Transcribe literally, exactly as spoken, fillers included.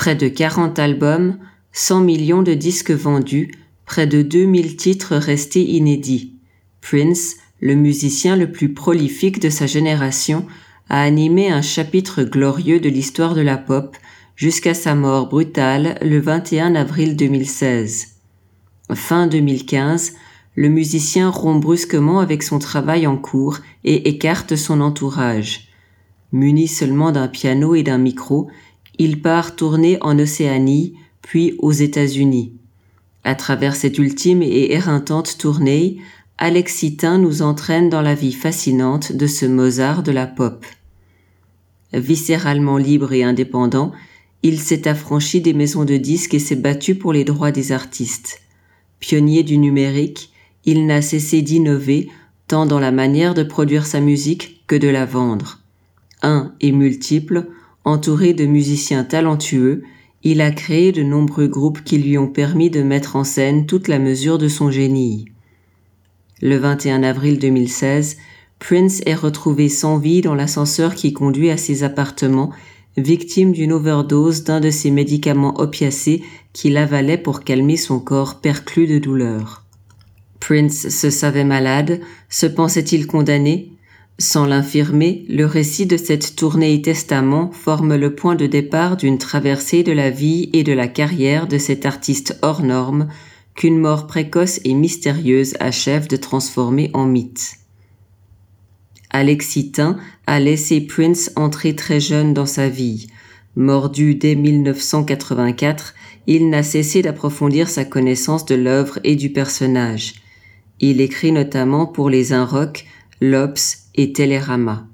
Près de quarante albums, cent millions de disques vendus, près de deux mille titres restés inédits. Prince, le musicien le plus prolifique de sa génération, a animé un chapitre glorieux de l'histoire de la pop jusqu'à sa mort brutale le vingt et un avril deux mille seize. Fin deux mille quinze, le musicien rompt brusquement avec son travail en cours et écarte son entourage. Muni seulement d'un piano et d'un micro, il part tourner en Océanie, puis aux États-Unis. À travers cette ultime et éreintante tournée, Alexis Thym nous entraîne dans la vie fascinante de ce Mozart de la pop. Viscéralement libre et indépendant, il s'est affranchi des maisons de disques et s'est battu pour les droits des artistes. Pionnier du numérique, il n'a cessé d'innover tant dans la manière de produire sa musique que de la vendre. Un et multiple, entouré de musiciens talentueux, il a créé de nombreux groupes qui lui ont permis de mettre en scène toute la mesure de son génie. Le vingt et un avril deux mille seize, Prince est retrouvé sans vie dans l'ascenseur qui conduit à ses appartements, victime d'une overdose d'un de ces médicaments opiacés qu'il avalait pour calmer son corps perclus de douleur. Prince se savait malade, se pensait-il condamné ? Sans l'infirmer, le récit de cette tournée testament forme le point de départ d'une traversée de la vie et de la carrière de cet artiste hors norme qu'une mort précoce et mystérieuse achève de transformer en mythe. Alexis Thym a laissé Prince entrer très jeune dans sa vie. Mordu dès mille neuf cent quatre-vingt-quatre, il n'a cessé d'approfondir sa connaissance de l'œuvre et du personnage. Il écrit notamment pour les Inrocks, l'Obs et Télérama.